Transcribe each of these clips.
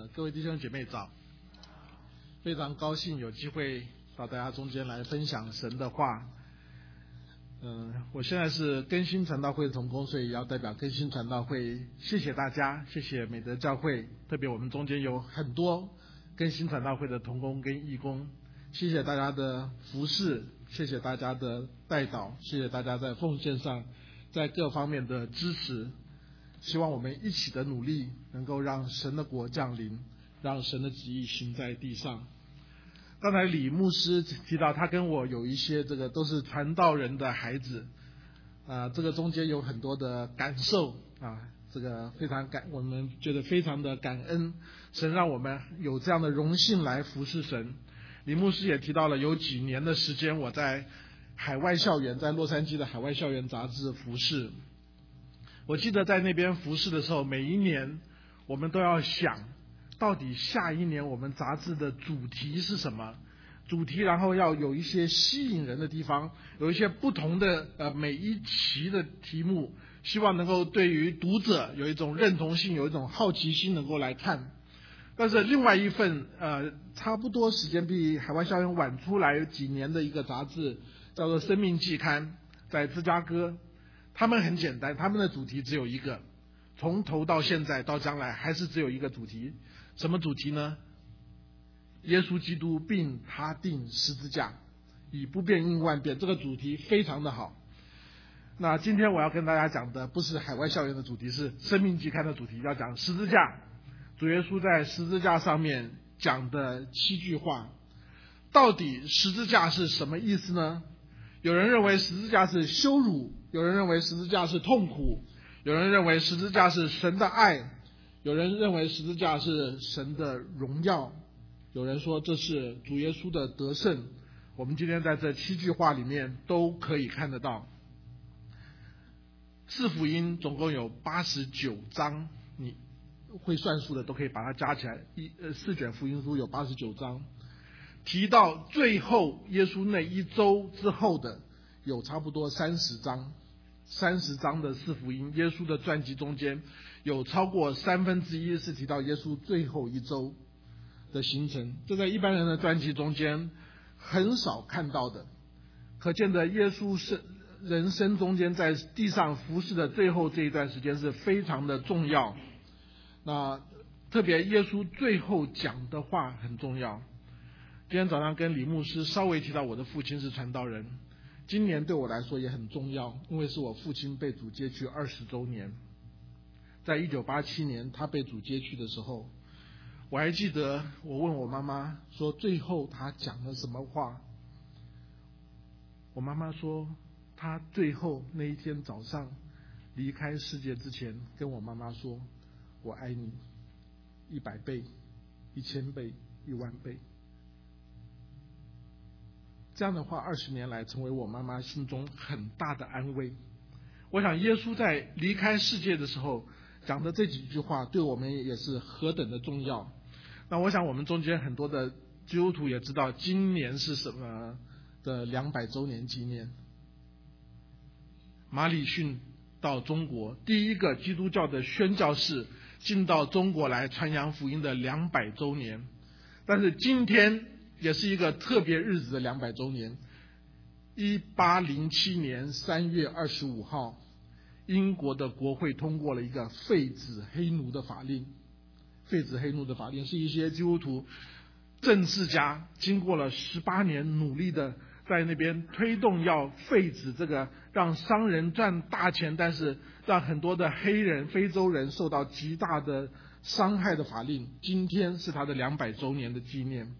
各位弟兄姐妹早，非常高兴有机会到大家中间来分享神的话。我现在是更新传道会的同工，所以要代表更新传道会谢谢大家，谢谢美德教会，特别我们中间有很多更新传道会的同工跟义工，谢谢大家的服侍，谢谢大家的代祷，谢谢大家在奉献上在各方面的支持。希望我们一起的努力能够让神的国降临，让神的旨意行在地上。刚才李牧师提到他跟我有一些都是传道人的孩子，这个中间有很多的感受我们觉得非常的感恩，神让我们有这样的荣幸来服侍神。李牧师也提到了有几年的时间我在海外校园，在洛杉矶的海外校园杂志服侍。我记得在那边服侍的时候，每一年我们都要想到底下一年我们杂志的主题是什么主题，然后要有一些吸引人的地方，有一些不同的每一期的题目，希望能够对于读者有一种认同性，有一种好奇心能够来看。但是另外一份差不多时间比海外校园晚出来几年的一个杂志叫做《生命季刊》，在芝加哥。他们很简单，他们的主题只有一个，从头到现在到将来还是只有一个主题。什么主题呢？耶稣基督并他定十字架，以不变应万变。这个主题非常的好。那今天我要跟大家讲的不是海外校园的主题，是生命季刊的主题，要讲十字架。主耶稣在十字架上面讲的7句话。到底十字架是什么意思呢？有人认为十字架是羞辱，有人认为十字架是痛苦，有人认为十字架是神的爱，有人认为十字架是神的荣耀，有人说这是主耶稣的得胜。我们今天在这7句话里面都可以看得到。4福音总共有89章，你会算数的都可以把它加起来，4卷福音书有89章。提到最后耶稣那一周之后的有差不多30章，30章的4福音，耶稣的传记中间有超过1/3是提到耶稣最后一周的行程，这在一般人的传记中间很少看到的，可见的耶稣是人生中间在地上服侍的最后这一段时间是非常的重要。那特别耶稣最后讲的话很重要。今天早上跟李牧师稍微提到我的父亲是传道人，今年对我来说也很重要，因为是我父亲被主接去20周年。在1987年他被主接去的时候，我还记得我问我妈妈说最后他讲了什么话。我妈妈说他最后那一天早上离开世界之前跟我妈妈说，我爱你100倍、1000倍、10000倍。这样的话20年来成为我妈妈心中很大的安慰。我想耶稣在离开世界的时候讲的这几句话对我们也是何等的重要。那我想我们中间很多的基督徒也知道今年是什么的200周年纪念。马礼逊到中国，第一个基督教的宣教士进到中国来传扬福音的200周年。但是今天也是一个特别日子的200周年。1807年3月25号，英国的国会通过了一个废止黑奴的法令。废止黑奴的法令是一些基督徒政治家经过了18年努力的在那边推动，要废止这个让商人赚大钱，但是让很多的黑人、非洲人受到极大的伤害的法令。今天是他的200周年的纪念。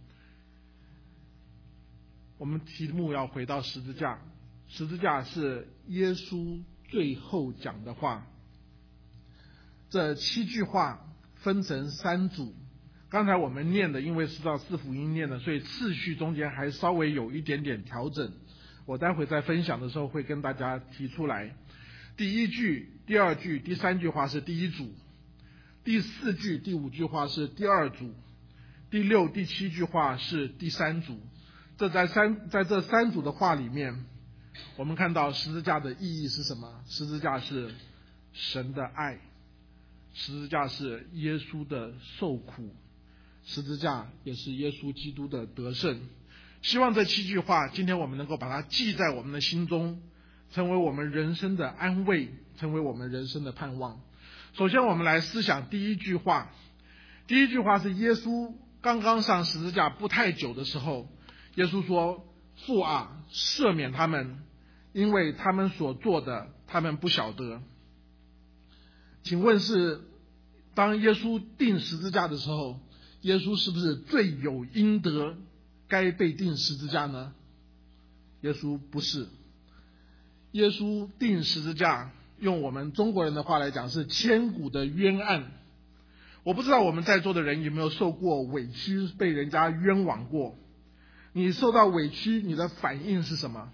我们题目要回到十字架，十字架是耶稣最后讲的话。这7句话分成3组，刚才我们念的因为是照4福音念的，所以次序中间还稍微有一点点调整，我待会在分享的时候会跟大家提出来。第1句、第2句、第3句话是第1组，第4句、第5句话是第2组，第6、第7句话是第3组。在这3组的话里面，我们看到十字架的意义是什么？十字架是神的爱，十字架是耶稣的受苦， 十字架也是耶稣基督的得胜。希望这7句话今天我们能够把它记在我们的心中，成为我们人生的安慰，成为我们人生的盼望。首先我们来思想第一句话。第一句话是耶稣刚刚上十字架不太久的时候，耶稣说：父啊，赦免他们，因为他们所做的他们不晓得。请问是当耶稣钉十字架的时候，耶稣是不是罪有应得该被钉十字架呢？耶稣不是。耶稣钉十字架，用我们中国人的话来讲，是千古的冤案。我不知道我们在座的人有没有受过委屈，被人家冤枉过。你受到委屈，你的反应是什么？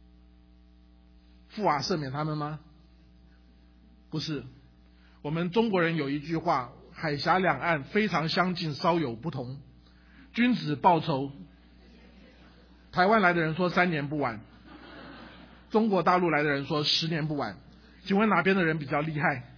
父啊，赦免他们吗？不是。我们中国人有一句话，海峡两岸非常相近，稍有不同。君子报仇，台湾来的人说3年不晚，中国大陆来的人说10年不晚。请问哪边的人比较厉害？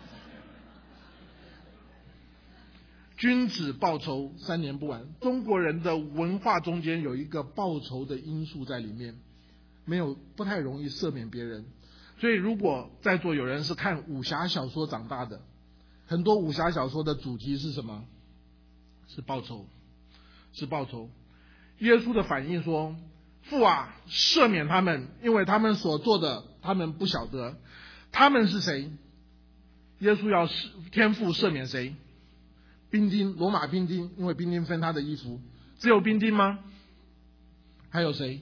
君子报仇3年不晚。中国人的文化中间有一个报仇的因素在里面，不太容易赦免别人。所以如果在座有人是看武侠小说长大的，很多武侠小说的主题是什么？是报仇，是报仇。耶稣的反应说：父啊，赦免他们，因为他们所做的他们不晓得。他们是谁？耶稣要天父赦免谁？兵丁，罗马兵丁，因为兵丁分他的衣服。只有兵丁吗？还有谁？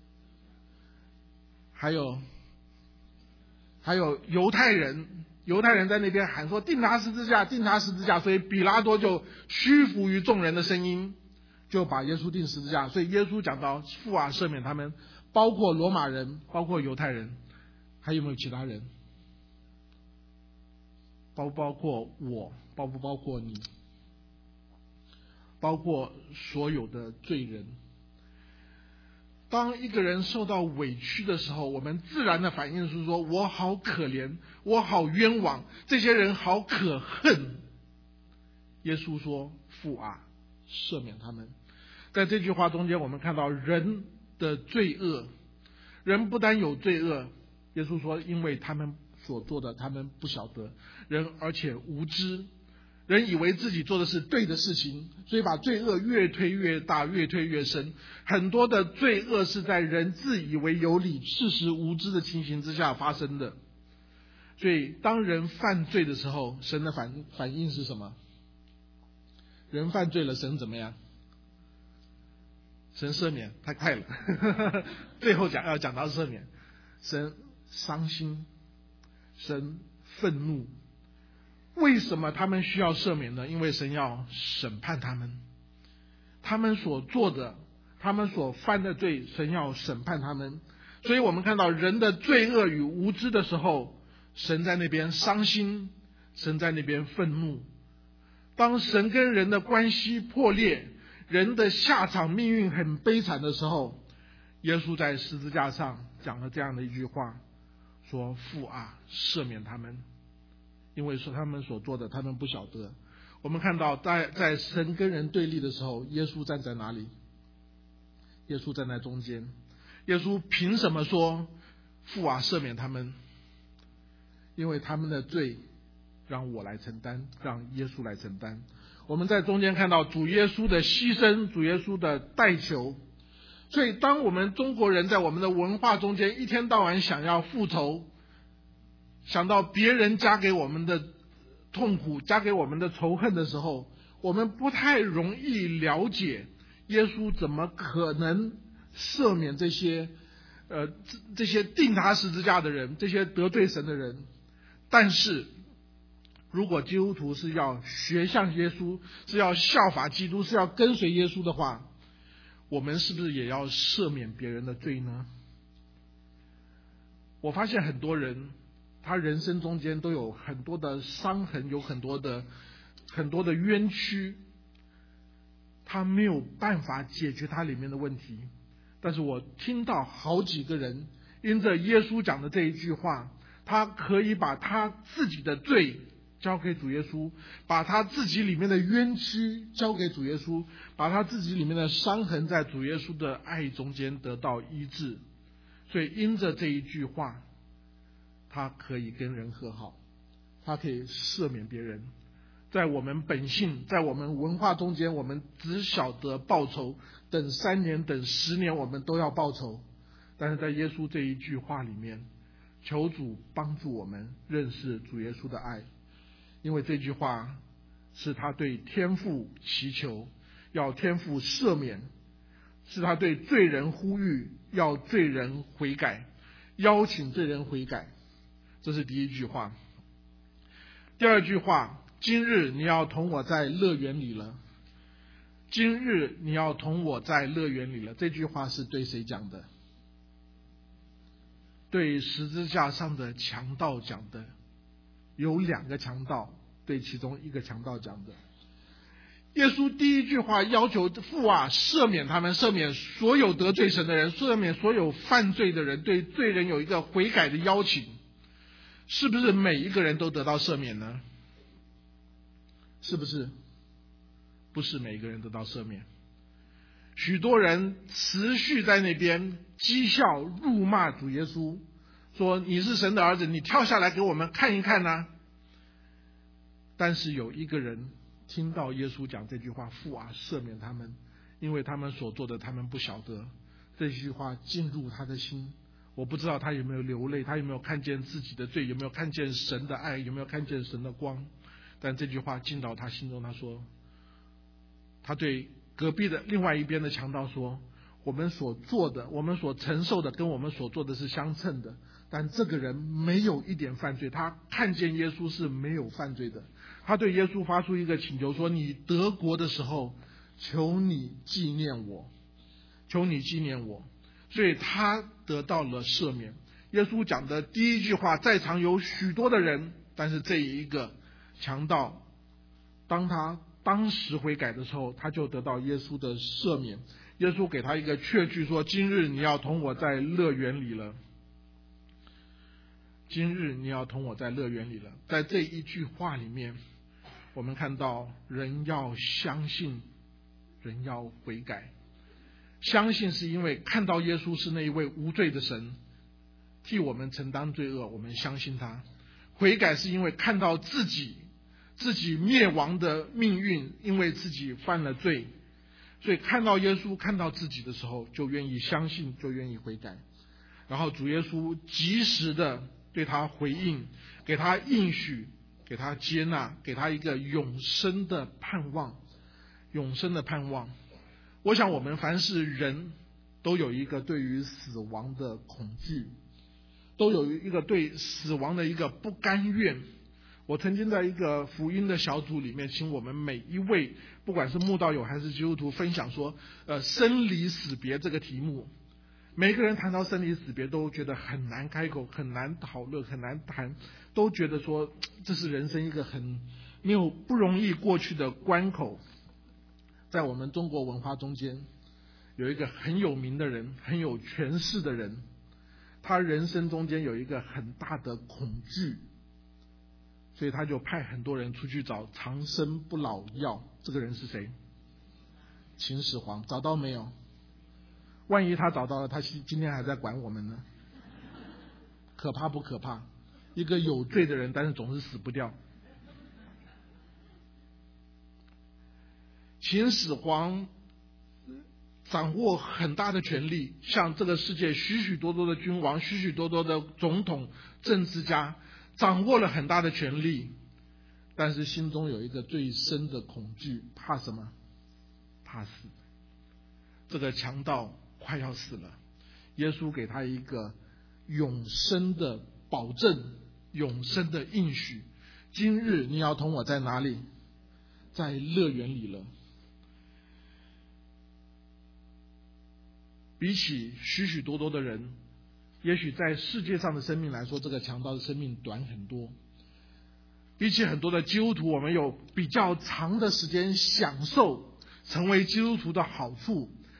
还有犹太人。犹太人在那边喊说：钉他十字架，钉他十字架。所以比拉多就屈服于众人的声音，就把耶稣钉十字架。所以耶稣讲到父啊，赦免他们，包括罗马人，包括犹太人。还有没有其他人？包括我？包不包括你？包括所有的罪人。当一个人受到委屈的时候，我们自然的反应是说：我好可怜，我好冤枉，这些人好可恨。耶稣说：父啊，赦免他们。在这句话中间，我们看到人的罪恶。人不单有罪恶，耶稣说因为他们所做的他们不晓得，人而且无知。人以为自己做的是对的事情，所以把罪恶越推越大，越推越深。很多的罪恶是在人自以为有理，事实无知的情形之下发生的。所以当人犯罪的时候，神的反应是什么？人犯罪了，神怎么样？神赦免，太快了最后要讲到赦免。神伤心，神愤怒。为什么他们需要赦免呢？因为神要审判他们，他们所做的，他们所犯的罪，神要审判他们。所以我们看到人的罪恶与无知的时候，神在那边伤心，神在那边愤怒。当神跟人的关系破裂，人的下场命运很悲惨的时候，耶稣在十字架上讲了这样的一句话，说：父啊，赦免他们，因为是他们所做的他们不晓得。我们看到在神跟人对立的时候，耶稣站在哪里？耶稣站在中间。耶稣凭什么说父啊，赦免他们？因为他们的罪让我来承担，让耶稣来承担。我们在中间看到主耶稣的牺牲，主耶稣的代求。所以当我们中国人在我们的文化中间一天到晚想要复仇，想到别人加给我们的痛苦，加给我们的仇恨的时候，我们不太容易了解耶稣怎么可能赦免这些钉他十字架的人，这些得罪神的人。但是如果基督徒是要学像耶稣，是要效法基督，是要跟随耶稣的话，我们是不是也要赦免别人的罪呢？我发现很多人他人生中间都有很多的伤痕，有很多的冤屈，他没有办法解决他里面的问题。但是我听到好几个人因着耶稣讲的这一句话，他可以把他自己的罪交给主耶稣，把他自己里面的冤屈交给主耶稣，把他自己里面的伤痕在主耶稣的爱中间得到医治。所以因着这一句话，他可以跟人和好，他可以赦免别人。在我们本性，在我们文化中间，我们只晓得报仇，等3年等10年我们都要报仇。但是在耶稣这一句话里面，求主帮助我们认识主耶稣的爱，因为这句话是他对天父祈求，要天父赦免，是他对罪人呼吁，要罪人悔改，邀请罪人悔改。这是第一句话。第二句话，今日你要同我在乐园里了。今日你要同我在乐园里了。这句话是对谁讲的？对十字架上的强盗讲的。有2个强盗，对其中1个强盗讲的。耶稣第一句话要求父啊，赦免他们，赦免所有得罪神的人，赦免所有犯罪的人，对罪人有一个悔改的邀请。是不是每一个人都得到赦免呢？是不是？不是每一个人得到赦免。许多人持续在那边讥笑辱骂主耶稣，说你是神的儿子，你跳下来给我们看一看啊。但是有一个人听到耶稣讲这句话，父啊，赦免他们，因为他们所做的他们不晓得。这句话进入他的心，我不知道他有没有流泪，他有没有看见自己的罪，有没有看见神的爱，有没有看见神的光。但这句话进到他心中，他说，他对隔壁的另外一边的强盗说，我们所做的，我们所承受的跟我们所做的是相称的，但这个人没有一点犯罪，他看见耶稣是没有犯罪的。他对耶稣发出一个请求说，你得国的时候，求你纪念我，求你纪念我。所以他得到了赦免。耶稣讲的第一句话，在场有许多的人，但是这一个强盗，当他当时悔改的时候，他就得到耶稣的赦免。耶稣给他一个确据说，今日你要同我在乐园里了。今日你要同我在乐园里了。在这一句话里面，我们看到人要相信，人要悔改。相信是因为看到耶稣是那一位无罪的神，替我们承担罪恶，我们相信他。悔改是因为看到自己灭亡的命运，因为自己犯了罪，所以看到耶稣，看到自己的时候，就愿意相信，就愿意悔改。然后主耶稣及时的对他回应，给他应许，给他接纳，给他一个永生的盼望。永生的盼望。我想我们凡是人都有一个对于死亡的恐惧，都有一个对死亡的一个不甘愿。我曾经在一个福音的小组里面，请我们每一位不管是慕道友还是基督徒分享说生离死别这个题目。每个人谈到生离死别都觉得很难开口，很难讨论，很难谈，都觉得说这是人生一个很没有不容易过去的关口。在我们中国文化中间，有一个很有名的人，很有权势的人，他人生中间有一个很大的恐惧，所以他就派很多人出去找长生不老药。这个人是谁？秦始皇。找到没有？万一他找到了，他今天还在管我们呢？可怕不可怕？一个有罪的人，但是总是死不掉。秦始皇掌握很大的权力，像这个世界许许多多的君王，许许多多的总统、政治家，掌握了很大的权力，但是心中有一个最深的恐惧，怕什么？怕死。这个强盗快要死了，耶稣给他一个永生的保证，永生的应许。今日你要同我在哪里？在乐园里了。比起许许多多的人，也许在世界上的生命来说，这个强盗的生命短很多。比起很多的基督徒，我们有比较长的时间享受成为基督徒的好处，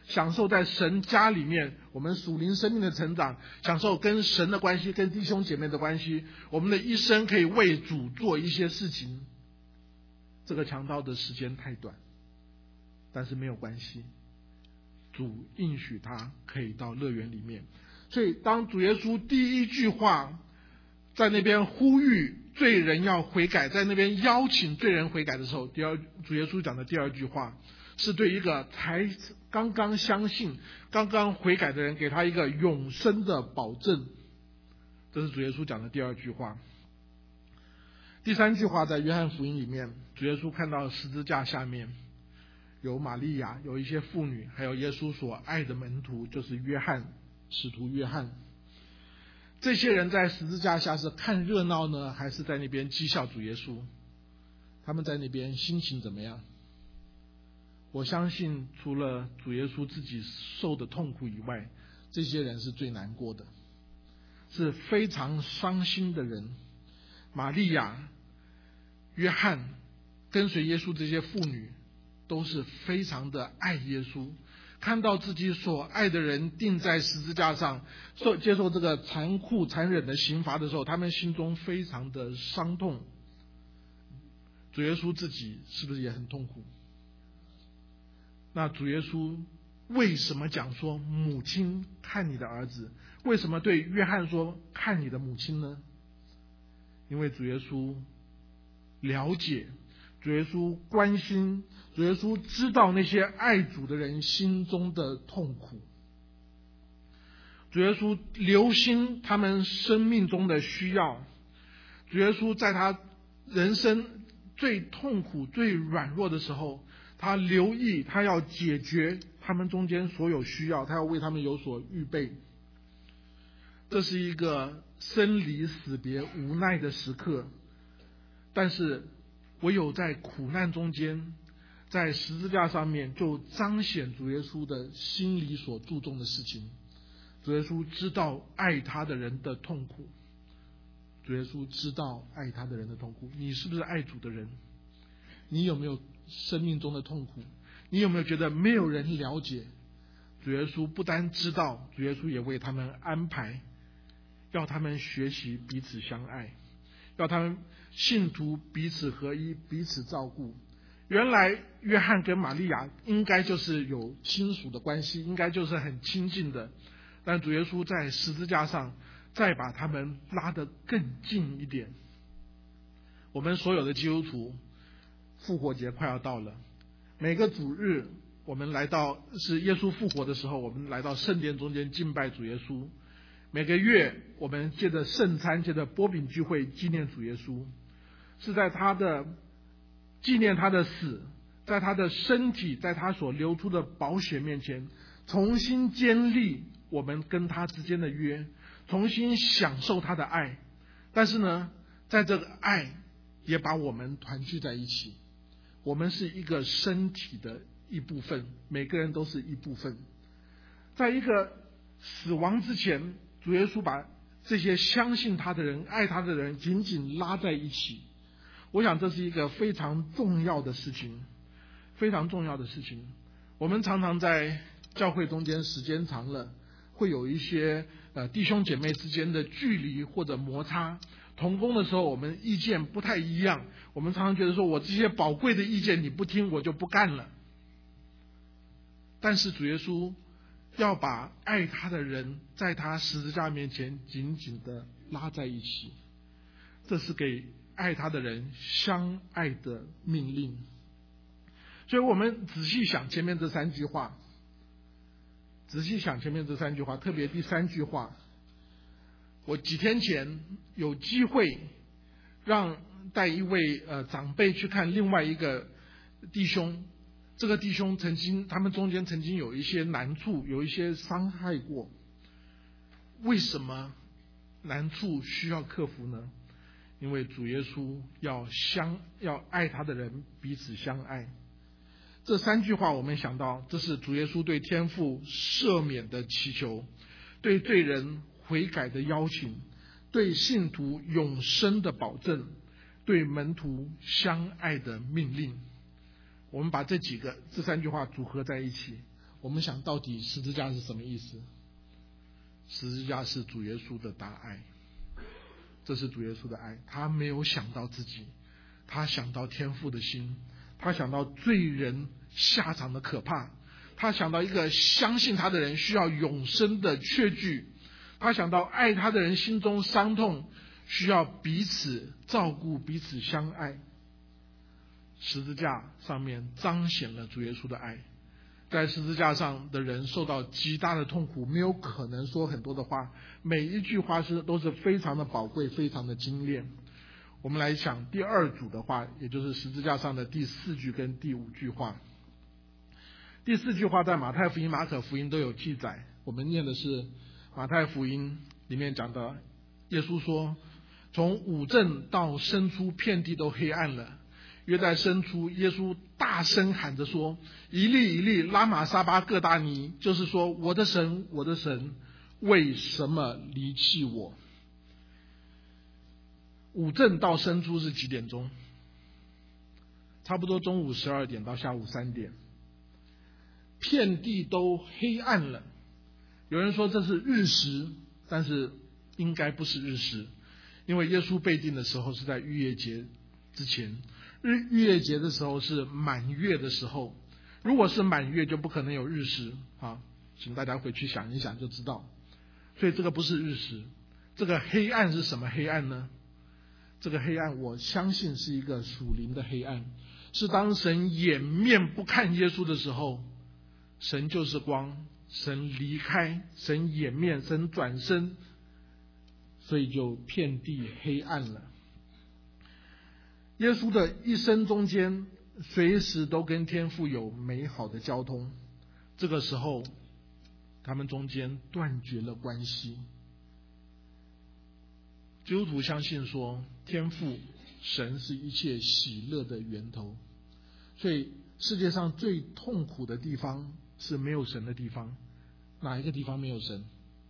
享受在神家里面我们属灵生命的成长，享受跟神的关系，跟弟兄姐妹的关系，我们的一生可以为主做一些事情。这个强盗的时间太短，但是没有关系，主应许他可以到乐园里面。所以当主耶稣第一句话在那边呼吁罪人要悔改，在那边邀请罪人悔改的时候，主耶稣讲的第二句话是对一个才刚刚相信刚刚悔改的人给他一个永生的保证。这是主耶稣讲的第二句话。第三句话在约翰福音里面，主耶稣看到十字架下面有玛利亚，有一些妇女，还有耶稣所爱的门徒，就是约翰，使徒约翰。这些人在十字架下是看热闹呢，还是在那边讥笑主耶稣？他们在那边心情怎么样？我相信除了主耶稣自己受的痛苦以外，这些人是最难过的，是非常伤心的人。玛利亚、约翰跟随耶稣这些妇女都是非常的爱耶稣，看到自己所爱的人钉在十字架上接受这个残酷残忍的刑罚的时候，他们心中非常的伤痛。主耶稣自己是不是也很痛苦？那主耶稣为什么讲说母亲看你的儿子？为什么对约翰说看你的母亲呢？因为主耶稣了解，主耶稣关心，主耶稣知道那些爱主的人心中的痛苦。主耶稣留心他们生命中的需要。主耶稣在他人生最痛苦最软弱的时候，他留意，他要解决他们中间所有需要，他要为他们有所预备。这是一个生离死别无奈的时刻，但是唯有在苦难中间，在十字架上面，就彰显主耶稣的心里所注重的事情。主耶稣知道爱他的人的痛苦，主耶稣知道爱他的人的痛苦。你是不是爱主的人？你有没有生命中的痛苦？你有没有觉得没有人了解？主耶稣不单知道，主耶稣也为他们安排，要他们学习彼此相爱，要他们信徒彼此合一，彼此照顾。原来约翰跟玛利亚应该就是有亲属的关系，应该就是很亲近的，但主耶稣在十字架上再把他们拉得更近一点。我们所有的基督徒，复活节快要到了，每个主日我们来到是耶稣复活的时候，我们来到圣殿中间敬拜主耶稣。每个月我们借着圣餐，借着擘饼聚会纪念主耶稣，是在他的纪念他的死，在他的身体，在他所流出的宝血面前，重新建立我们跟他之间的约，重新享受他的爱。但是呢，在这个爱也把我们团聚在一起，我们是一个身体的一部分，每个人都是一部分。在一个死亡之前，主耶稣把这些相信他的人、爱他的人紧紧拉在一起。我想这是一个非常重要的事情，非常重要的事情。我们常常在教会中间时间长了，会有一些弟兄姐妹之间的距离或者摩擦。同工的时候我们意见不太一样，我们常常觉得说我这些宝贵的意见你不听我就不干了。但是主耶稣要把爱他的人在他十字架面前紧紧的拉在一起，这是给爱他的人相爱的命令。所以我们仔细想前面这三句话，特别第三句话。我几天前有机会带一位长辈去看另外一个弟兄，这个弟兄他们中间曾经有一些难处，有一些伤害过。为什么难处需要克服呢？因为主耶稣要爱他的人彼此相爱。这三句话我们想到，这是主耶稣对天父赦免的祈求，对罪人悔改的邀请，对信徒永生的保证，对门徒相爱的命令。我们把这三句话组合在一起， 我们想到底十字架是什么意思？十字架是主耶稣的大爱，这是主耶稣的爱。他没有想到自己，他想到天父的心，他想到罪人下场的可怕，他想到一个相信他的人需要永生的确据，他想到爱他的人心中伤痛，需要彼此照顾，彼此相爱。十字架上面彰显了主耶稣的爱。在十字架上的人受到极大的痛苦，没有可能说很多的话，每一句话都是非常的宝贵，非常的精炼。我们来想第二组的话，也就是十字架上的第4句跟第5句话。第4句话在马太福音、马可福音都有记载，我们念的是马太福音里面讲的，耶稣说，从午正到申初，遍地都黑暗了。约在申初，耶稣大声喊着说，以利以利拉玛撒巴各大尼，就是说，我的神，我的神，为什么离弃我？午正到申初是几点钟？差不多中午12点到下午3点。遍地都黑暗了。有人说这是日食，但是应该不是日食，因为耶稣被定的时候是在逾越节之前。逾越节的时候是满月的时候，如果是满月就不可能有日食啊，请大家回去想一想就知道。所以这个不是日食。这个黑暗是什么黑暗呢？这个黑暗我相信是一个属灵的黑暗，是当神掩面不看耶稣的时候，神就是光，神离开，神掩面，神转身，所以就遍地黑暗了。耶稣的一生中间随时都跟天父有美好的交通，这个时候他们中间断绝了关系。基督徒相信说，天父神是一切喜乐的源头，所以世界上最痛苦的地方是没有神的地方。哪一个地方没有神？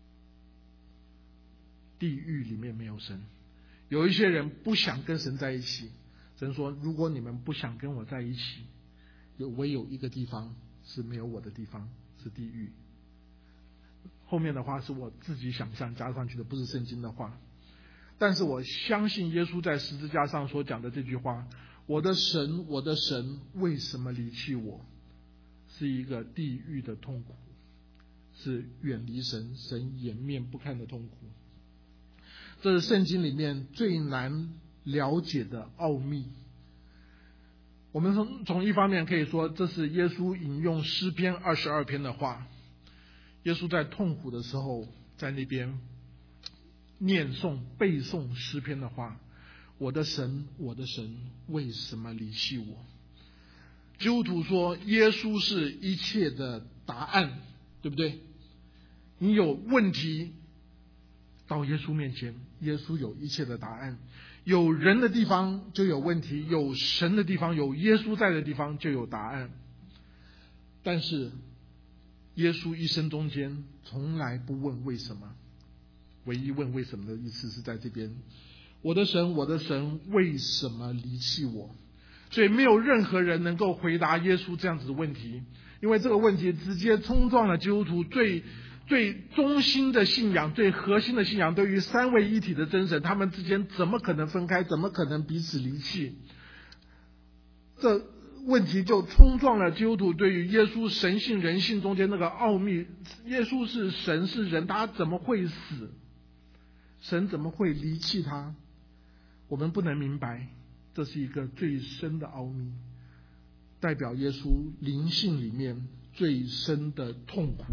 地狱里面没有神。有一些人不想跟神在一起，神说，如果你们不想跟我在一起，唯有一个地方是没有我的地方，是地狱。后面的话是我自己想象加上去的，不是圣经的话。但是我相信耶稣在十字架上所讲的这句话，我的神，我的神，为什么离弃我？是一个地狱的痛苦，是远离神，神掩面不看的痛苦。这是圣经里面最难了解的奥秘。我们从一方面可以说，这是耶稣引用诗篇22篇的话。耶稣在痛苦的时候，在那边念诵背诵诗篇的话，我的神，我的神，为什么离弃我？基督徒说，耶稣是一切的答案，对不对？你有问题到耶稣面前，耶稣有一切的答案。有人的地方就有问题，有神的地方，有耶稣在的地方就有答案。但是耶稣一生中间从来不问为什么，唯一问为什么的意思是在这边，我的神，我的神，为什么离弃我？所以没有任何人能够回答耶稣这样子的问题，因为这个问题直接冲撞了基督徒最中心的信仰，最核心的信仰，对于三位一体的真神，他们之间怎么可能分开，怎么可能彼此离弃？这问题就冲撞了基督徒对于耶稣神性人性中间那个奥秘。耶稣是神是人，他怎么会死？神怎么会离弃他？我们不能明白，这是一个最深的奥秘，代表耶稣灵性里面最深的痛苦，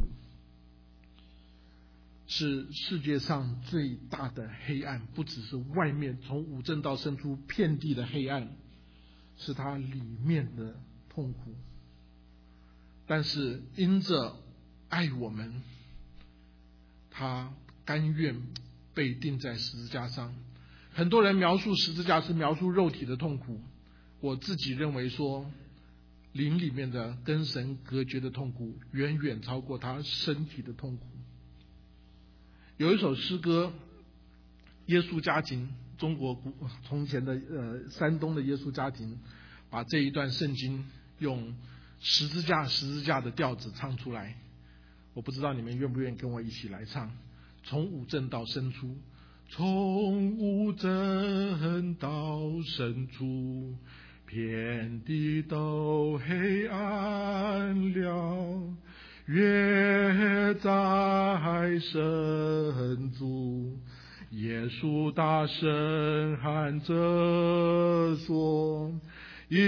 是世界上最大的黑暗。不只是外面从午正到申初遍地的黑暗，是他里面的痛苦。但是因着爱我们，他甘愿被钉在十字架上。很多人描述十字架是描述肉体的痛苦，我自己认为说，灵里面的跟神隔绝的痛苦远远超过他身体的痛苦。有一首诗歌《耶稣家庭》，中国从前的山东的耶稣家庭，把这一段圣经用十字架十字架的调子唱出来。我不知道你们愿不愿意跟我一起来唱，从五正到深处，从无正到深处，遍地都黑暗了，约在深处，耶稣大声喊着说，以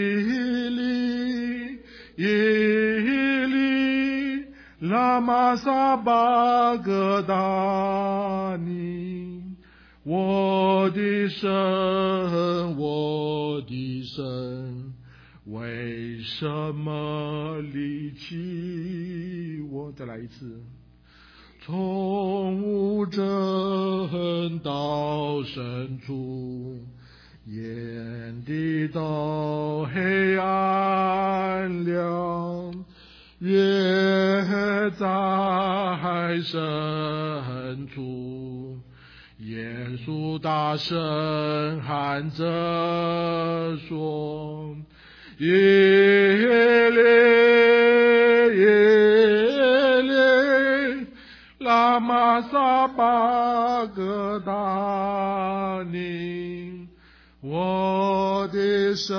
利以利拉玛撒巴格达尼，我的神我的神，为什么离弃我？再来一次，从无正到深处，眼底都黑暗了，约在深处，耶稣大声喊着说，耶利耶利拉玛撒巴格达尼，我的神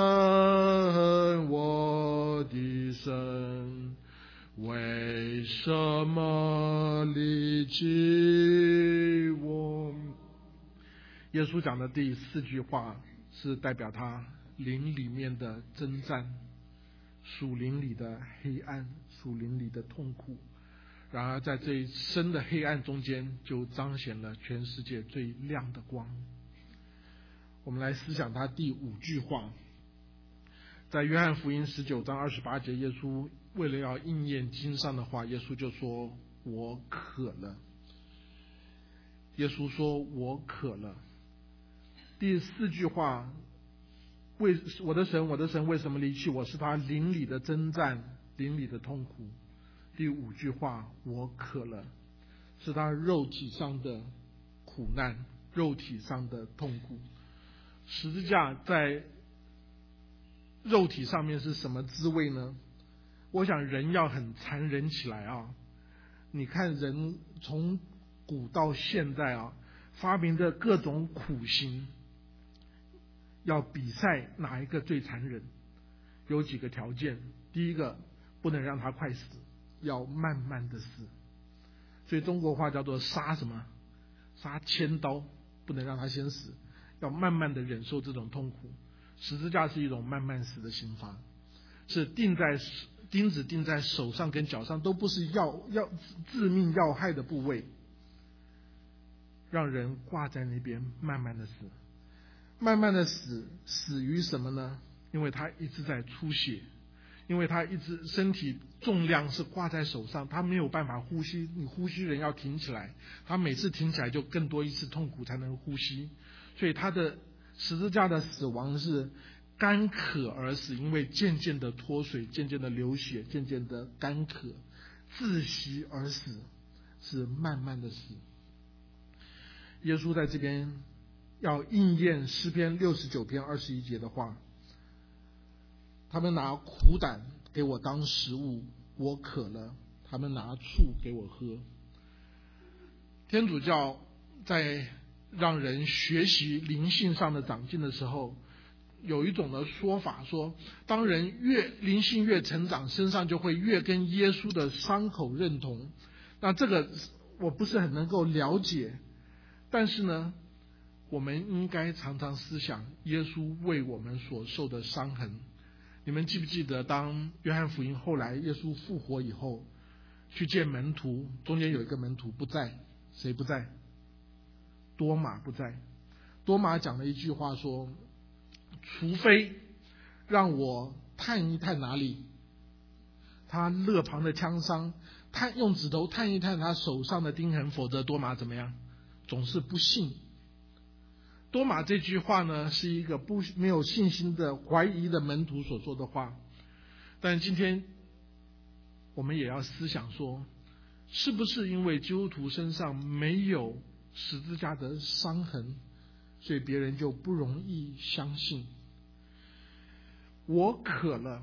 我的神，为什么离弃我？耶稣讲的第4句话是代表他灵里面的征战，属灵里的黑暗，属灵里的痛苦。然而在最深的黑暗中间，就彰显了全世界最亮的光。我们来思想他第5句话，在约翰福音19章28节，耶稣为了要应验经上的话，耶稣就说，我渴了。耶稣说，我渴了。第4句话，我的神我的神为什么离弃我，是他灵里的征战，灵里的痛苦。第5句话，我渴了，是他肉体上的苦难，肉体上的痛苦。十字架在肉体上面是什么滋味呢？我想人要很残忍起来啊！你看人从古到现在啊，发明的各种苦刑，要比赛哪一个最残忍，有几个条件。第一个，不能让他快死，要慢慢的死。所以中国话叫做杀什么？杀千刀，不能让他先死，要慢慢的忍受这种痛苦。十字架是一种慢慢死的刑罚，是钉子钉在手上跟脚上，都不是要致命要害的部位，让人挂在那边慢慢的死。慢慢的死于什么呢？因为他一直在出血，因为他一直身体重量是挂在手上，他没有办法呼吸，你呼吸人要挺起来，他每次挺起来就更多一次痛苦才能呼吸。所以他的十字架的死亡是干渴而死，因为渐渐的脱水，渐渐的流血，渐渐的干渴，窒息而死，是慢慢的死。耶稣在这边要应验诗篇69篇21节的话，他们拿苦胆给我当食物，我渴了，他们拿醋给我喝。天主教在让人学习灵性上的长进的时候，有一种的说法说，当人灵性越成长，身上就会越跟耶稣的伤口认同。那这个我不是很能够了解，但是呢，我们应该常常思想耶稣为我们所受的伤痕。你们记不记得，当约翰福音后来耶稣复活以后，去见门徒，中间有一个门徒不在，谁不在？多马不在。多马讲了一句话说，除非让我探一探哪里他肋旁的枪伤，用指头探一探他手上的钉痕，否则多马怎么样？总是不信。多马这句话呢，是一个没有信心的怀疑的门徒所说的话。但今天我们也要思想说，是不是因为基督徒身上没有十字架的伤痕，所以别人就不容易相信？我渴了，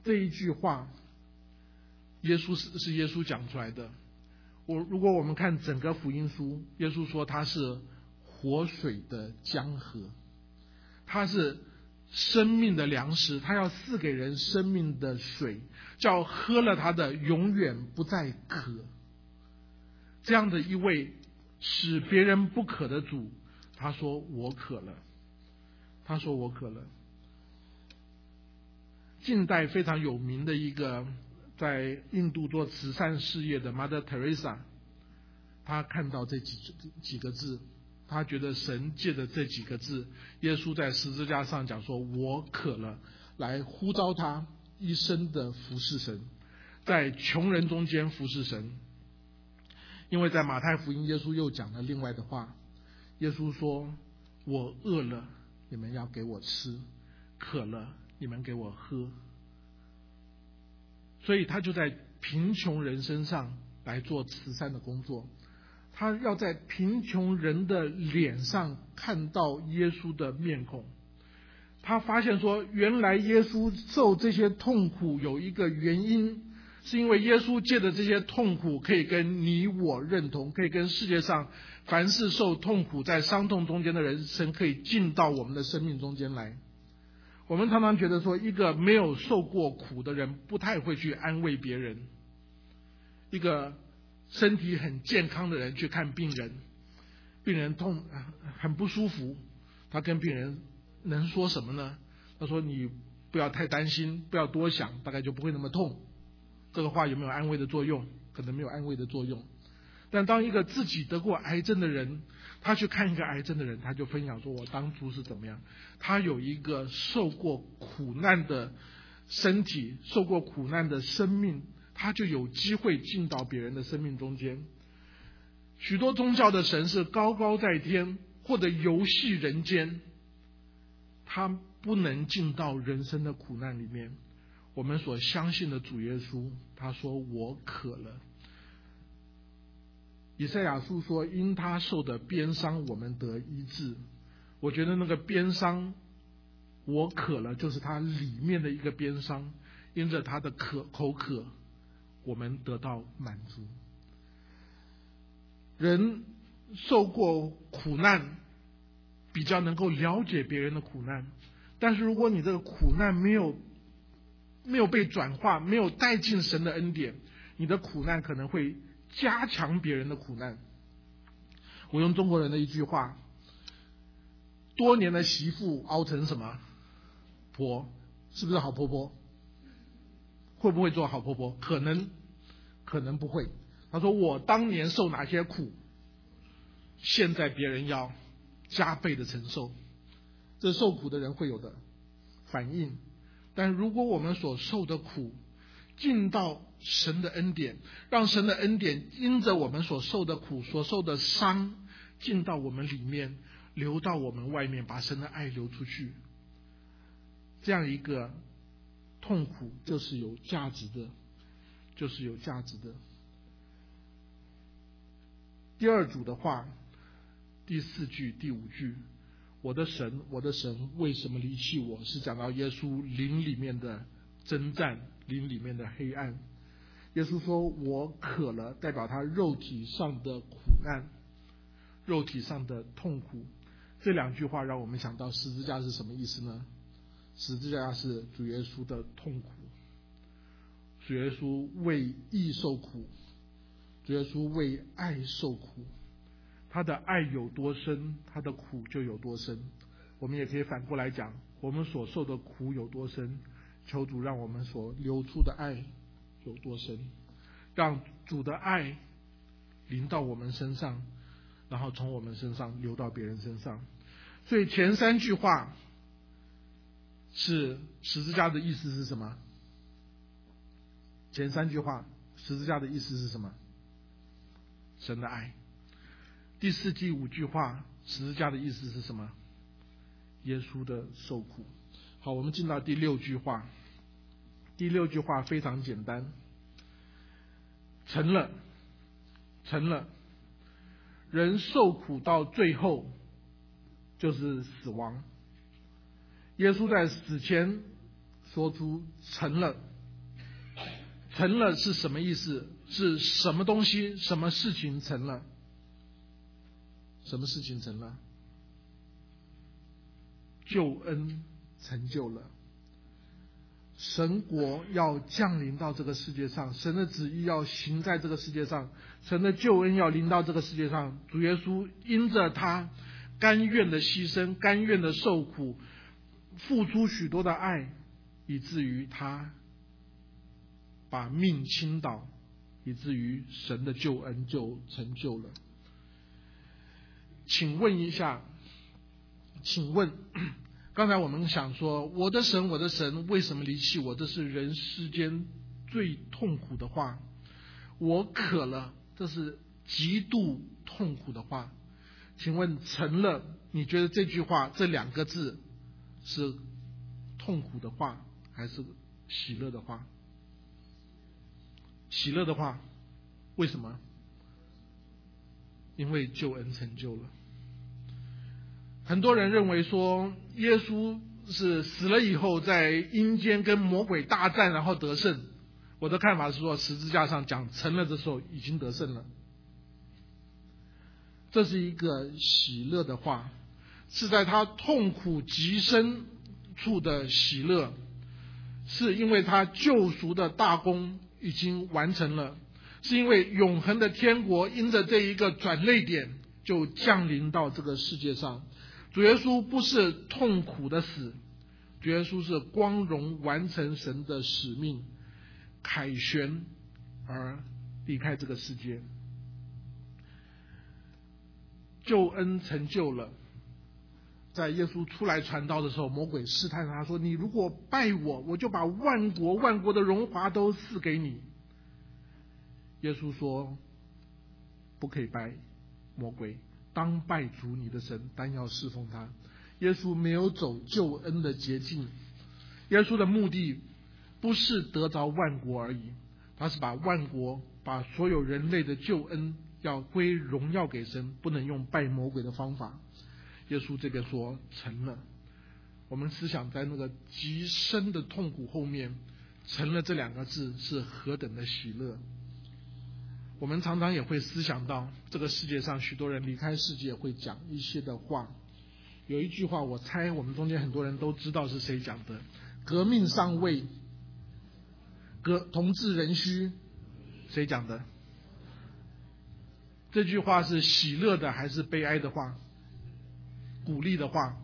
这一句话，耶稣是耶稣讲出来的。如果我们看整个福音书，耶稣说他是活水的江河，他是生命的粮食，他要赐给人生命的水，叫喝了他的永远不再渴。这样的一位使别人不渴的主，他说我渴了，他说我渴了。近代非常有名的一个在印度做慈善事业的 Mother Teresa， 他看到这几个字，他觉得神借着这几个字，耶稣在十字架上讲说我渴了，来呼召他一生的服侍神，在穷人中间服侍神。因为在马太福音，耶稣又讲了另外的话，耶稣说我饿了，你们要给我吃，渴了，你们给我喝。所以他就在贫穷人身上来做慈善的工作，他要在贫穷人的脸上看到耶稣的面孔。他发现说，原来耶稣受这些痛苦有一个原因，是因为耶稣借着这些痛苦可以跟你我认同，可以跟世界上凡是受痛苦在伤痛中间的人，神可以进到我们的生命中间来。我们常常觉得说，一个没有受过苦的人不太会去安慰别人，一个身体很健康的人去看病人，病人痛很不舒服，他跟病人能说什么呢？他说你不要太担心，不要多想，大概就不会那么痛。这个话有没有安慰的作用？可能没有安慰的作用。但当一个自己得过癌症的人，他去看一个癌症的人，他就分享说我当初是怎么样，他有一个受过苦难的身体，受过苦难的生命，他就有机会进到别人的生命中间。许多宗教的神是高高在天，或者游戏人间，他不能进到人生的苦难里面。我们所相信的主耶稣，他说我渴了。以赛亚书说因他受的鞭伤我们得医治。我觉得那个鞭伤我渴了，就是他里面的一个鞭伤，因着他的口渴，我们得到满足。人受过苦难，比较能够了解别人的苦难，但是如果你这个苦难没有被转化，没有带进神的恩典，你的苦难可能会加强别人的苦难。我用中国人的一句话，多年的媳妇熬成什么婆，是不是好婆婆？会不会做好婆婆？可能不会。他说我当年受哪些苦，现在别人要加倍的承受，这受苦的人会有的反应。但如果我们所受的苦进到神的恩典，让神的恩典因着我们所受的苦，所受的伤进到我们里面，流到我们外面，把神的爱流出去，这样一个痛苦就是有价值的，就是有价值的。第二组的话，第四句第五句，我的神我的神为什么离弃我，是讲到耶稣灵里面的征战，灵里面的黑暗。耶稣说我渴了，代表他肉体上的苦难，肉体上的痛苦。这两句话让我们想到十字架是什么意思呢？十字架是主耶稣的痛苦，主耶稣为义受苦，主耶稣为爱受苦。他的爱有多深，他的苦就有多深。我们也可以反过来讲，我们所受的苦有多深，求主让我们所流出的爱有多深，让主的爱临到我们身上，然后从我们身上流到别人身上。所以前三句话是十字架的意思是什么？前三句话十字架的意思是什么？神的爱。第四、第五句话十字架的意思是什么？耶稣的受苦。好，我们进到第六句话。第六句话非常简单，成了，成了。人受苦到最后就是死亡。耶稣在死前说出成了， 成了是什么意思？是什么东西、什么事情成了？什么事情成了？救恩成就了。神国要降临到这个世界上，神的旨意要行在这个世界上，神的救恩要临到这个世界上。主耶稣因着他甘愿的牺牲，甘愿的受苦，付出许多的爱，以至于他把命倾倒，以至于神的救恩就成就了。请问一下，刚才我们想说，我的神，我的神，为什么离弃我？这是人世间最痛苦的话。我渴了，这是极度痛苦的话。请问成了，你觉得这句话这两个字是痛苦的话，还是喜乐的话？喜乐的话，为什么？因为救恩成就了。很多人认为说，耶稣是死了以后在阴间跟魔鬼大战，然后得胜。我的看法是说，十字架上讲成了的时候已经得胜了。这是一个喜乐的话，是在他痛苦极深处的喜乐，是因为他救赎的大功已经完成了，是因为永恒的天国因着这一个转捩点就降临到这个世界上。主耶稣不是痛苦的死，主耶稣是光荣完成神的使命，凯旋而离开这个世界。救恩成就了。在耶稣出来传道的时候，魔鬼试探他说，你如果拜我，我就把万国的荣华都赐给你。耶稣说，不可以拜魔鬼，当拜主你的神，单要侍奉他。耶稣没有走救恩的捷径，耶稣的目的不是得着万国而已，他是把万国，把所有人类的救恩要归荣耀给神，不能用拜魔鬼的方法。耶稣这边说成了，我们思想在那个极深的痛苦后面，成了这两个字是何等的喜乐。我们常常也会思想到，这个世界上许多人离开世界会讲一些的话。有一句话，我猜我们中间很多人都知道是谁讲的：革命尚未，同志仍须。谁讲的？这句话是喜乐的还是悲哀的话？鼓励的话。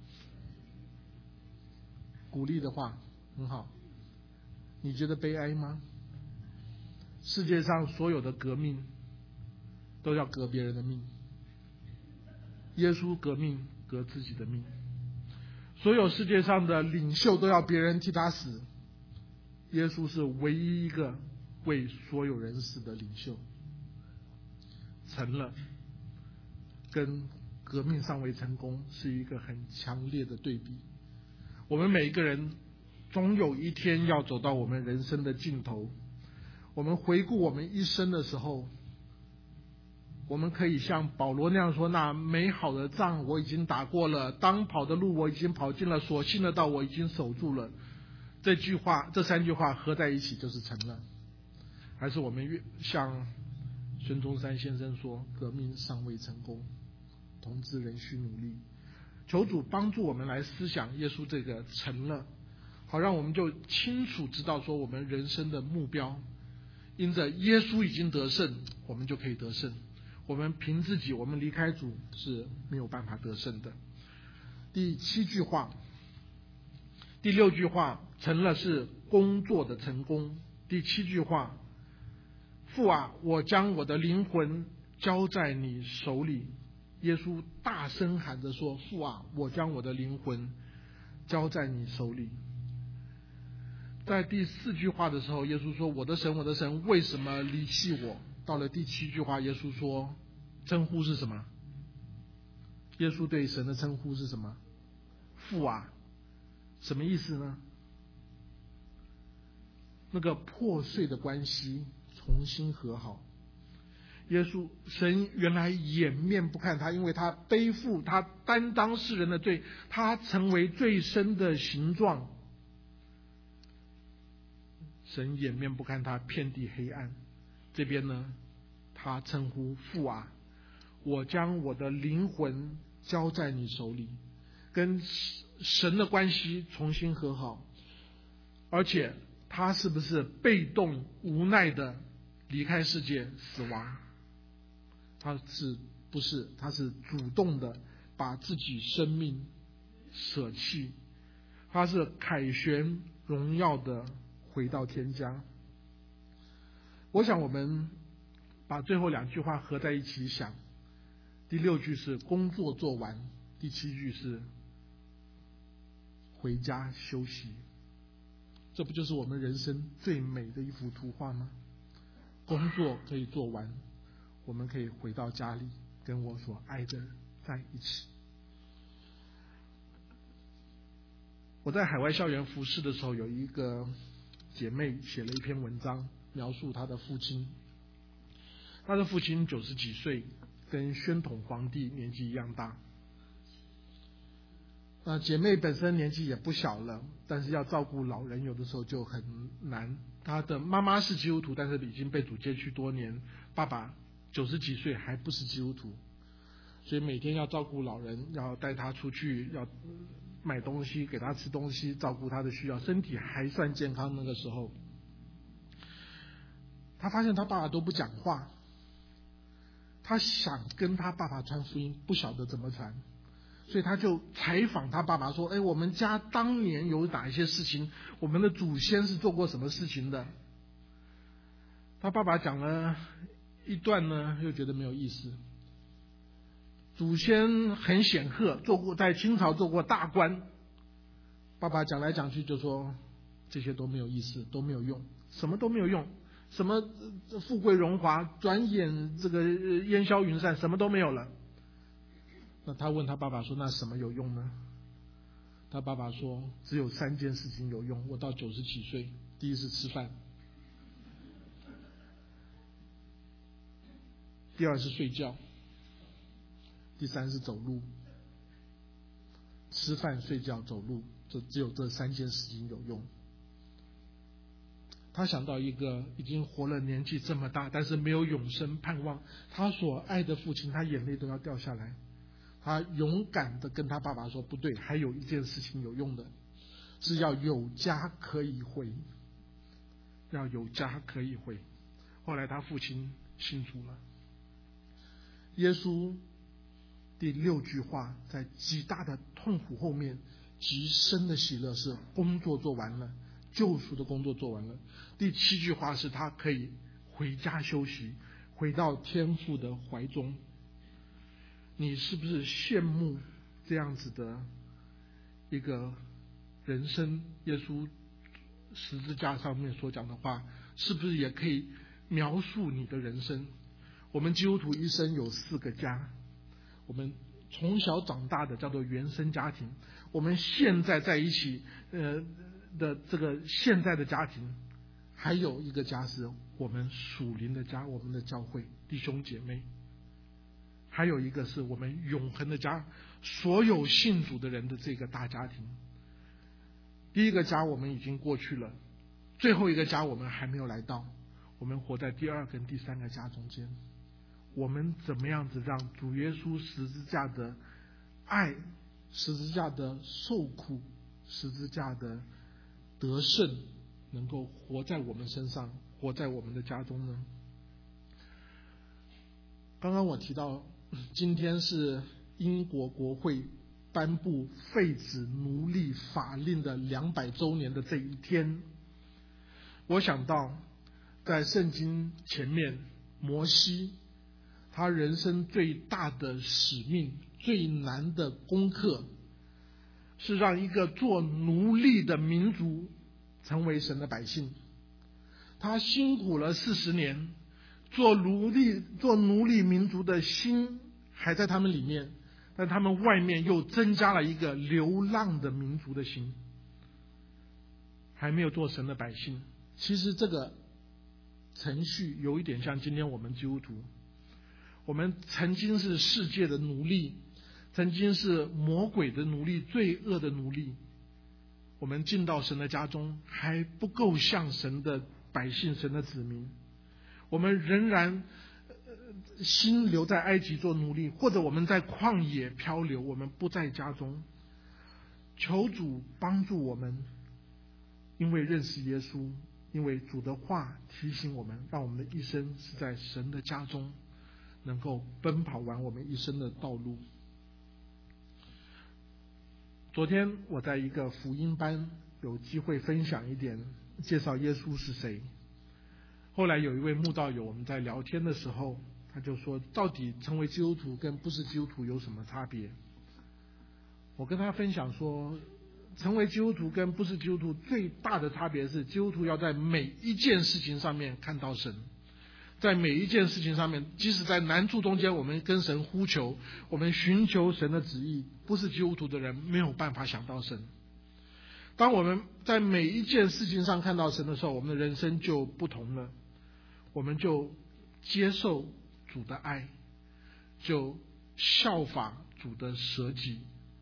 鼓励的话，很好。你觉得悲哀吗？世界上所有的革命都要革别人的命，耶稣革命革自己的命。所有世界上的领袖都要别人替他死，耶稣是唯一一个为所有人死的领袖。成了跟革命尚未成功是一个很强烈的对比。我们每一个人总有一天要走到我们人生的尽头，我们回顾我们一生的时候，我们可以像保罗那样说，那美好的仗我已经打过了，当跑的路我已经跑尽了，所信的道我已经守住了。这三句话合在一起就是成了。还是我们像孙中山先生说，革命尚未成功，同志仍需努力。求主帮助我们来思想耶稣这个成了，好让我们就清楚知道说我们人生的目标，因着耶稣已经得胜，我们就可以得胜。我们凭自己，我们离开主是没有办法得胜的。第7句话，第6句话，成了是工作的成功。第7句话，父啊，我将我的灵魂交在你手里。耶稣大声喊着说，父啊，我将我的灵魂交在你手里。在第4句话的时候，耶稣说，我的神，我的神，为什么离弃我？到了第7句话，耶稣说，称呼是什么？耶稣对神的称呼是什么？父啊。什么意思呢？那个破碎的关系重新和好。神原来掩面不看他，因为他背负，他担当世人的罪，他成为罪身的形状。 神掩面不看他，遍地黑暗。这边呢，他称呼父啊，我将我的灵魂交在你手里，跟神的关系重新和好。而且他是不是被动无奈的离开世界死亡？他是不是？他是主动的把自己生命舍弃，他是凯旋荣耀的回到天家。我想我们把最后2句话合在一起想，第6句是工作做完，第7句是回家休息。这不就是我们人生最美的一幅图画吗？工作可以做完，我们可以回到家里，跟我所爱的人在一起。我在海外校园服侍的时候，有一个姐妹写了一篇文章，描述她的父亲。她的父亲90几岁，跟宣统皇帝年纪一样大。姐妹本身年纪也不小了，但是要照顾老人，有的时候就很难。她的妈妈是基督徒，但是已经被主接去多年，爸爸90几岁还不是基督徒，所以每天要照顾老人，要带他出去，要买东西给他吃东西，照顾他的需要，身体还算健康。那个时候他发现他爸爸都不讲话，他想跟他爸爸传福音，不晓得怎么传，所以他就采访他爸爸说，我们家当年有哪一些事情，我们的祖先是做过什么事情的。他爸爸讲了一段呢，又觉得没有意思。祖先很显赫，在清朝做过大官。爸爸讲来讲去就说这些都没有意思，都没有用，什么都没有用，什么富贵荣华，转眼这个烟消云散，什么都没有了。那他问他爸爸说，那什么有用呢？他爸爸说，只有3件事情有用，我到90几岁，第一是吃饭，第2是睡觉，第3是走路。吃饭、睡觉、走路，只有这3件事情有用。他想到一个已经活了年纪这么大，但是没有永生盼望，他所爱的父亲，他眼泪都要掉下来。他勇敢的跟他爸爸说，不对，还有一件事情有用的，是要有家可以回，要有家可以回。后来他父亲信主了。耶稣第6句话，在极大的痛苦后面，极深的喜乐是工作做完了，救赎的工作做完了。第7句话是他可以回家休息，回到天父的怀中。你是不是羡慕这样子的一个人生？耶稣十字架上面所讲的话，是不是也可以描述你的人生？我们基督徒一生有4个家，我们从小长大的叫做原生家庭，我们现在在一起的这个现在的家庭，还有一个家是我们属灵的家，我们的教会弟兄姐妹，还有一个是我们永恒的家，所有信主的人的这个大家庭。第一个家我们已经过去了，最后一个家我们还没有来到，我们活在第2跟第3个家中间。我们怎么样子让主耶稣十字架的爱、十字架的受苦、十字架的得胜能够活在我们身上，活在我们的家中呢？刚刚我提到今天是英国国会颁布废止奴隶法令的200周年的这一天，我想到在圣经前面，摩西他人生最大的使命、最难的功课，是让一个做奴隶的民族成为神的百姓。他辛苦了40年，做奴隶民族的心还在他们里面，但他们外面又增加了一个流浪的民族的心，还没有做神的百姓。其实这个程序有一点像今天我们基督徒，我们曾经是世界的奴隶，曾经是魔鬼的奴隶、罪恶的奴隶， 我们进到神的家中还不够像神的百姓、神的子民，我们仍然心留在埃及做奴隶，或者我们在旷野漂流，我们不在家中。求主帮助我们，因为认识耶稣，因为主的话提醒我们，让我们的一生是在神的家中，能够奔跑完我们一生的道路。昨天我在一个福音班有机会分享一点，介绍耶稣是谁。后来有一位慕道友，我们在聊天的时候，他就说，到底成为基督徒跟不是基督徒有什么差别？我跟他分享说，成为基督徒跟不是基督徒最大的差别是，基督徒要在每一件事情上面看到神，在每一件事情上面，即使在难处中间，我们跟神呼求，我们寻求神的旨意，不是基督徒的人没有办法想到神。当我们在每一件事情上看到神的时候，我们的人生就不同了，我们就接受主的爱，就效法主的舍己，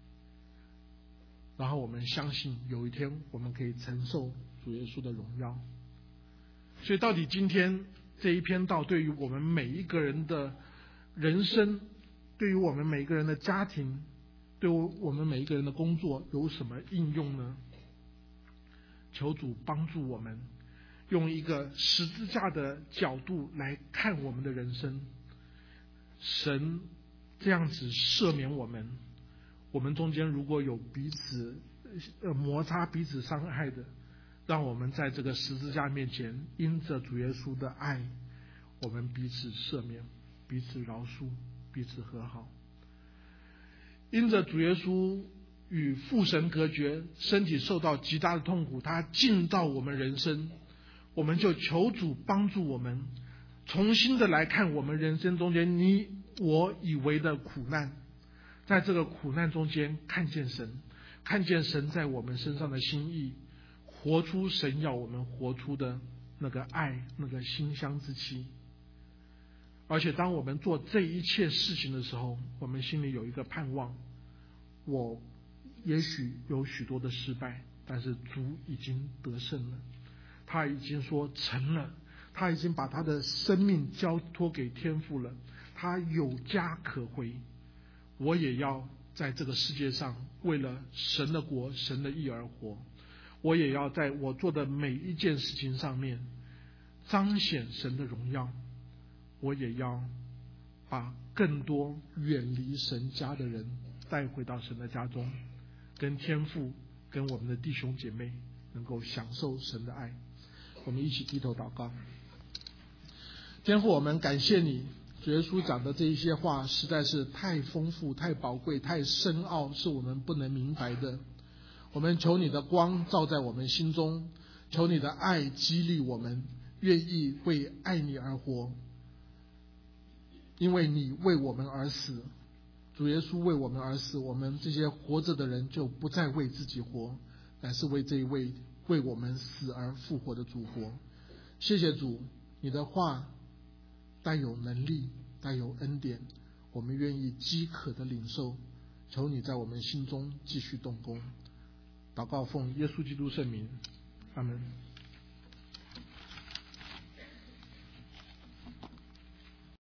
然后我们相信有一天我们可以承受主耶稣的荣耀。所以到底今天这一篇道对于我们每一个人的人生，对于我们每一个人的家庭，对于我们每一个人的工作有什么应用呢？求主帮助我们用一个十字架的角度来看我们的人生。神这样子赦免我们，我们中间如果有彼此摩擦、彼此伤害的，让我们在这个十字架面前，因着主耶稣的爱，我们彼此赦免，彼此饶恕，彼此和好。因着主耶稣与父神隔绝，身体受到极大的痛苦，他进到我们人生，我们就求主帮助我们重新的来看我们人生中间你我以为的苦难，在这个苦难中间看见神，看见神在我们身上的心意，活出神要我们活出的那个爱，那个馨香之气。而且当我们做这一切事情的时候，我们心里有一个盼望，我也许有许多的失败，但是主已经得胜了，他已经说成了，他已经把他的生命交托给天父了，他有家可回。我也要在这个世界上为了神的国、神的义而活，我也要在我做的每一件事情上面彰显神的荣耀，我也要把更多远离神家的人带回到神的家中，跟天父跟我们的弟兄姐妹能够享受神的爱。我们一起低头祷告。天父，我们感谢你，主耶稣讲的这一些话实在是太丰富、太宝贵、太深奥，是我们不能明白的。我们求你的光照在我们心中，求你的爱激励我们，愿意为爱你而活，因为你为我们而死，主耶稣为我们而死，我们这些活着的人就不再为自己活，乃是为这一位为我们死而复活的主活。谢谢主，你的话带有能力，带有恩典，我们愿意饥渴的领受，求你在我们心中继续动工。祷告奉耶稣基督圣名，阿们。